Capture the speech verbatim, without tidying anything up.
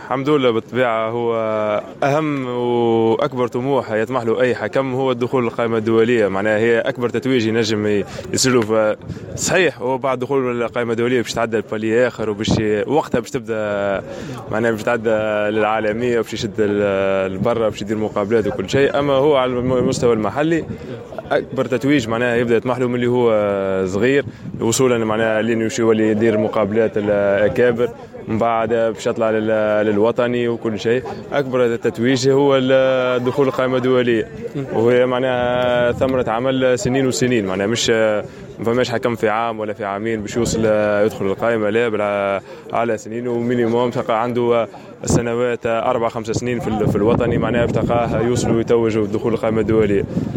الحمد لله بالطبيعة هو أهم وأكبر طموح يطمح له أي حكم هو الدخول للقائمة الدولية. معناها هي أكبر تتويج ينجم يصير. صحيح هو بعد دخول القائمة الدولية باش تعدى البالي آخر وباش وقتها باش تبدأ معناها باش تعدى للعالمية وباش يشد البرة باش يدير مقابلات وكل شيء. أما هو على المستوى المحلي أكبر تتويج معناها يبدأ يطمح له من اللي هو صغير وصولا معناها لين يمشي يولي يدير مقابلات الأكابر من بعد باش يطلع للوطني وكل شيء. أكبر تتويج هو الدخول القائمة الدولية وهي معناها ثمرة عمل سنين وسنين. معناها مش ما فماش حكم في عام ولا في عامين باش يوصل يدخل القائمة، لا بل على سنين ومينيموم تلقى عنده سنوات أربع خمس سنين في الوطني معناها باش تلقاه يوصل ويتوج دخول القائمة الدولية.